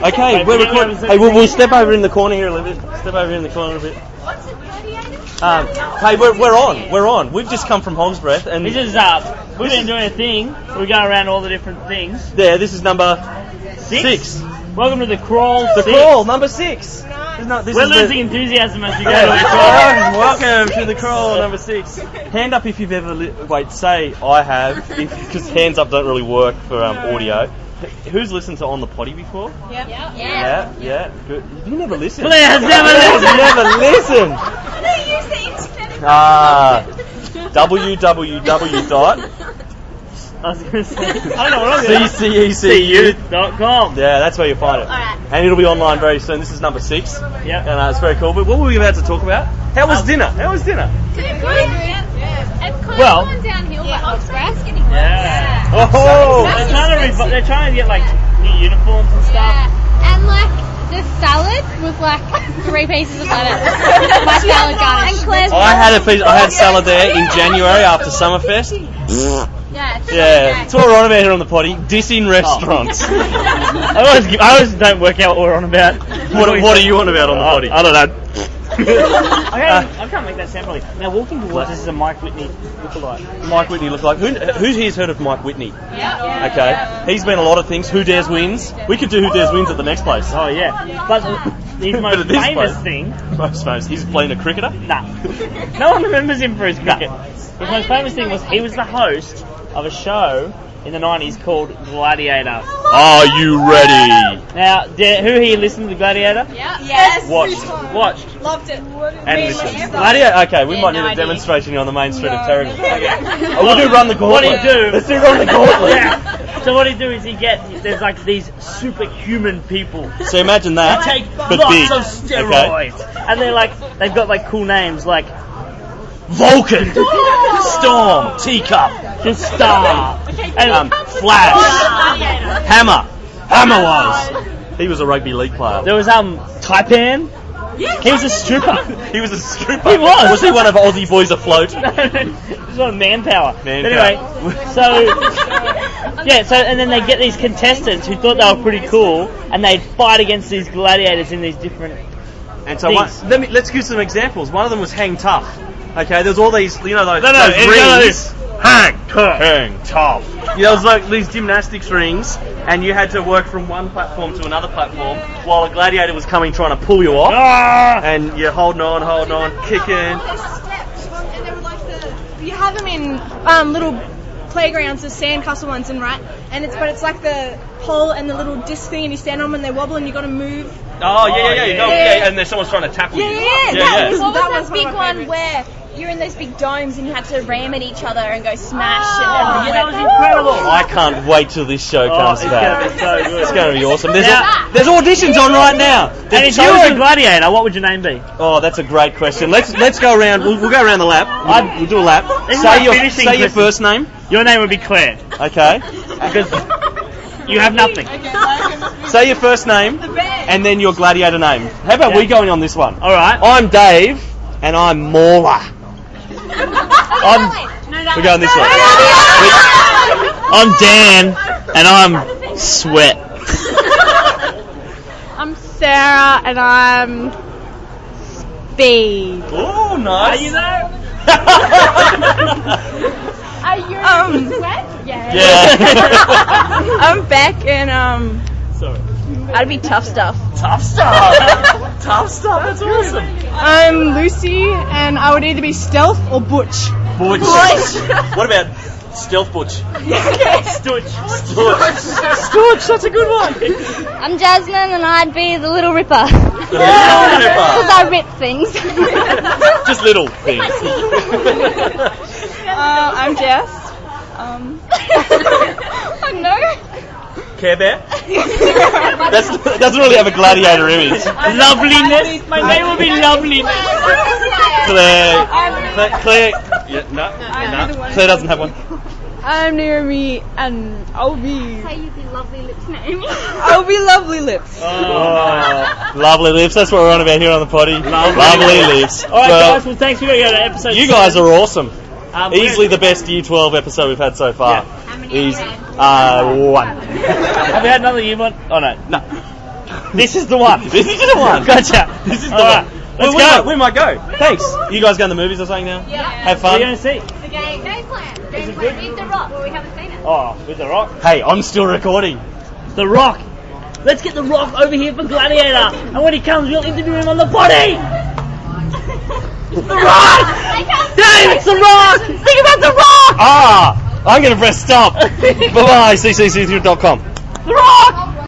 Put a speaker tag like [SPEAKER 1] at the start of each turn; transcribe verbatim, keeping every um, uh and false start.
[SPEAKER 1] Okay, we're recording. Hey, we'll, we'll step over in the corner here a little bit. Step over in the corner a bit.
[SPEAKER 2] What's it, gladiator?
[SPEAKER 1] Um, hey, we're, we're on. We're on. We've just come from Hogs Breath, and
[SPEAKER 3] this is uh, we've been doing a thing. We're going around all the different things.
[SPEAKER 1] There, this is number
[SPEAKER 3] six.
[SPEAKER 1] six.
[SPEAKER 3] Welcome to the crawl.
[SPEAKER 1] The
[SPEAKER 3] six.
[SPEAKER 1] crawl, number six. Not, this
[SPEAKER 3] We're
[SPEAKER 1] is
[SPEAKER 3] losing
[SPEAKER 1] the...
[SPEAKER 3] enthusiasm as we go
[SPEAKER 1] Yeah.
[SPEAKER 3] to the crawl.
[SPEAKER 1] Welcome to the crawl, number six. Hand up if you've ever... Li- Wait, say I have, because hands up don't really work for um, audio. Who's listened to On the Potty before?
[SPEAKER 2] Yep.
[SPEAKER 1] Yeah. Yeah, yeah, good. You never listen.
[SPEAKER 3] Claire has never listened.
[SPEAKER 1] never listen.
[SPEAKER 2] I don't use the internet.
[SPEAKER 1] Ah, www dot
[SPEAKER 3] I was going to say, I don't know what I'm going to
[SPEAKER 1] c c e c u
[SPEAKER 3] dot com.
[SPEAKER 1] Yeah, that's where you'll find it.
[SPEAKER 2] Alright.
[SPEAKER 1] And it'll be online very soon. This is number six.
[SPEAKER 3] Yep.
[SPEAKER 1] And uh, it's very cool. But what were we about to talk about? How was dinner? How was dinner?
[SPEAKER 3] Well,
[SPEAKER 2] going downhill, but Hogs Breath's getting
[SPEAKER 3] Yeah.
[SPEAKER 1] Oh!
[SPEAKER 3] They're trying to revo- they're trying to get like new uniforms and stuff.
[SPEAKER 4] Yeah, and like the salad was like three pieces of lettuce. My salad garnish. And Claire's
[SPEAKER 1] I had a piece. I had salad there in January after Summerfest.
[SPEAKER 4] Yeah, it's
[SPEAKER 1] Yeah,
[SPEAKER 4] okay.
[SPEAKER 1] that's what we're on about here on the potty. Dissing restaurants.
[SPEAKER 3] I always, I always don't work out what we're on about.
[SPEAKER 1] What, what are you on about on the potty?
[SPEAKER 3] I don't know. I, can't, I can't make that sound properly. Now, walking towards this is a Mike Whitney lookalike.
[SPEAKER 1] Mike Whitney look like. Who, who here's heard of Mike Whitney?
[SPEAKER 2] Yeah.
[SPEAKER 1] Okay, he's been a lot of things. Who Dares Wins. We could do Who Dares Wins at the next place.
[SPEAKER 3] Oh, yeah. But his
[SPEAKER 1] But
[SPEAKER 3] most
[SPEAKER 1] at this
[SPEAKER 3] famous
[SPEAKER 1] place-
[SPEAKER 3] thing...
[SPEAKER 1] Most famous. He's playing a cricketer.
[SPEAKER 3] Nah. No one remembers him for his cricket. His most famous thing was he was the host of a show in the nineties called Gladiator.
[SPEAKER 1] Are you ready?
[SPEAKER 3] Now, did, who here listened to Gladiator?
[SPEAKER 2] Yeah. Yes.
[SPEAKER 1] Watched.
[SPEAKER 3] Watched.
[SPEAKER 2] Loved it.
[SPEAKER 1] And listen. Gladiator. Okay, we
[SPEAKER 2] Yeah,
[SPEAKER 1] might
[SPEAKER 2] no
[SPEAKER 1] need a
[SPEAKER 2] idea.
[SPEAKER 1] demonstration here on the main street of
[SPEAKER 2] No,
[SPEAKER 1] Terrigal.
[SPEAKER 2] never.
[SPEAKER 1] Okay. Oh, we'll do Run the Gauntlet.
[SPEAKER 3] What do you do?
[SPEAKER 1] Let's do Run the Gauntlet.
[SPEAKER 3] Yeah. So what he do is he get there's like these superhuman people.
[SPEAKER 1] So imagine that,
[SPEAKER 3] They take
[SPEAKER 1] but
[SPEAKER 3] lots
[SPEAKER 1] big.
[SPEAKER 3] of steroids, and they're like they've got like cool names like
[SPEAKER 1] Vulcan, Storm, Teacup,
[SPEAKER 3] just Star, and
[SPEAKER 1] um, Flash, Hammer. Hammer was. He was a rugby league player.
[SPEAKER 3] there was um Taipan. He was a stripper.
[SPEAKER 1] He was a stripper.
[SPEAKER 3] He was.
[SPEAKER 1] Was he one of Aussie Boys Afloat?
[SPEAKER 3] He was on Manpower. But
[SPEAKER 1] Manpower.
[SPEAKER 3] anyway, so yeah, so and then they get these contestants who thought they were pretty cool, and they'd fight against these gladiators in these different.
[SPEAKER 1] And so one,
[SPEAKER 3] Things.
[SPEAKER 1] let me let's give some examples. One of them was Hang Tough. Okay, there's all these, you know, those,
[SPEAKER 3] No, no,
[SPEAKER 1] those
[SPEAKER 3] it's none of
[SPEAKER 1] rings.
[SPEAKER 3] this. Hang tough.
[SPEAKER 1] Hang tough. Yeah, there was like these gymnastics rings, and you had to work from one platform to another platform while a gladiator was coming trying to pull you off,
[SPEAKER 3] Ah!
[SPEAKER 1] and you're holding on, holding on, kicking.
[SPEAKER 5] And they were like the, you have them in um, little playgrounds, the sandcastle ones, and right, and it's but it's like the pole and the little disc thing, and you stand on them and they wobble, and you got to move.
[SPEAKER 1] Oh yeah, yeah, yeah,
[SPEAKER 3] yeah.
[SPEAKER 1] no, yeah, and then someone's trying to tackle
[SPEAKER 5] Yeah,
[SPEAKER 1] you.
[SPEAKER 5] yeah, yeah.
[SPEAKER 1] yeah,
[SPEAKER 5] that
[SPEAKER 1] yeah.
[SPEAKER 5] was
[SPEAKER 4] What
[SPEAKER 5] that
[SPEAKER 4] was
[SPEAKER 5] was
[SPEAKER 4] that big
[SPEAKER 5] one, of my
[SPEAKER 4] one
[SPEAKER 5] favourites.
[SPEAKER 4] where you're in those big domes and you had to ram at each other and go smash
[SPEAKER 3] Oh,
[SPEAKER 4] and
[SPEAKER 3] yeah, that was
[SPEAKER 4] everything?
[SPEAKER 3] incredible.
[SPEAKER 1] I can't wait till this show
[SPEAKER 3] Oh,
[SPEAKER 1] comes
[SPEAKER 3] it's
[SPEAKER 1] back.
[SPEAKER 3] gonna be so good.
[SPEAKER 1] It's going to be awesome. There's,
[SPEAKER 3] Now-
[SPEAKER 1] a, there's auditions on right now.
[SPEAKER 3] And
[SPEAKER 1] They've
[SPEAKER 3] if you were a
[SPEAKER 1] chosen-
[SPEAKER 3] gladiator, what would your name be?
[SPEAKER 1] Oh, that's a great question. Let's let's go around. We'll, we'll go around the lap. We'll, we'll do a lap.
[SPEAKER 3] This is
[SPEAKER 1] Say
[SPEAKER 3] my
[SPEAKER 1] your
[SPEAKER 3] finishing
[SPEAKER 1] say your
[SPEAKER 3] question.
[SPEAKER 1] first name.
[SPEAKER 3] Your name would be Claire,
[SPEAKER 1] Okay.
[SPEAKER 3] because you have nothing.
[SPEAKER 1] Say your first name and then your gladiator name. How about
[SPEAKER 3] Yeah.
[SPEAKER 1] we going on this one?
[SPEAKER 3] All right.
[SPEAKER 1] I'm Dave and I'm Mauler. I'm. We're going this way.
[SPEAKER 3] I'm Dan, and I'm Sweat.
[SPEAKER 5] I'm Sarah, and I'm Speed.
[SPEAKER 1] Oh, nice.
[SPEAKER 3] Are you there?
[SPEAKER 4] Are you
[SPEAKER 5] Um,
[SPEAKER 4] sweat? Yeah.
[SPEAKER 1] Yeah.
[SPEAKER 5] I'm Beck, and um,
[SPEAKER 3] Sorry.
[SPEAKER 5] I'd be Tough Stuff.
[SPEAKER 1] Tough stuff. Tough stuff. That's awesome.
[SPEAKER 5] I'm Lucy, and I would either be Stealth or Butch.
[SPEAKER 1] Butch. What about Stealth Butch?
[SPEAKER 3] Stutch.
[SPEAKER 1] Stutch. Stutch. That's a good one.
[SPEAKER 4] I'm Jasmine and I'd be the Little Ripper.
[SPEAKER 1] The Little
[SPEAKER 4] Because
[SPEAKER 1] Ripper.
[SPEAKER 4] I rip things.
[SPEAKER 1] Just little things.
[SPEAKER 5] Uh, I'm Jess. Um,
[SPEAKER 4] I know.
[SPEAKER 1] Care Bear? That's, that doesn't really have a gladiator image.
[SPEAKER 3] Loveliness. My name would be Loveliness.
[SPEAKER 1] Claire. Claire. Claire. Yeah, no. No. Claire doesn't have one.
[SPEAKER 5] I'm Naomi, and I'll be
[SPEAKER 4] Say you'd be lovely lips, Naomi.
[SPEAKER 5] I'll be Lovely Lips.
[SPEAKER 1] Oh, lovely lips. That's what we're on about here on the potty. Lovely, lovely lips.
[SPEAKER 3] All right,
[SPEAKER 1] Well,
[SPEAKER 3] guys. Well, thanks for going to episode.
[SPEAKER 1] you guys
[SPEAKER 3] seven.
[SPEAKER 1] are awesome.
[SPEAKER 3] Um,
[SPEAKER 1] Easily
[SPEAKER 3] we're-
[SPEAKER 1] the best Year twelve episode we've had so far.
[SPEAKER 3] Yeah.
[SPEAKER 4] How many
[SPEAKER 1] Easy.
[SPEAKER 4] have you
[SPEAKER 1] Uh, one.
[SPEAKER 3] Have we had another year one? Oh no.
[SPEAKER 1] No.
[SPEAKER 3] This is the one.
[SPEAKER 1] This is the one.
[SPEAKER 3] Gotcha.
[SPEAKER 1] This is the
[SPEAKER 3] All
[SPEAKER 1] one.
[SPEAKER 3] right,
[SPEAKER 1] Well,
[SPEAKER 3] let's
[SPEAKER 1] we,
[SPEAKER 3] go.
[SPEAKER 1] might, we might go. Thanks. You guys going to the movies or something now?
[SPEAKER 2] Yeah.
[SPEAKER 1] Have
[SPEAKER 3] What are
[SPEAKER 1] fun.
[SPEAKER 3] you going to see?
[SPEAKER 2] The game, game plan. Game
[SPEAKER 3] it
[SPEAKER 2] plan.
[SPEAKER 3] good?
[SPEAKER 2] Meet the Rock. Well, we haven't seen it.
[SPEAKER 3] Oh, with The Rock.
[SPEAKER 1] Hey, I'm still recording.
[SPEAKER 3] The Rock. Let's get The Rock over here for Gladiator. And when he comes, we'll interview him on the potty. The Rock! Dave, it's The Rock! Think about The Rock!
[SPEAKER 1] Ah, I'm going to press stop. Bye bye. C C C dot com.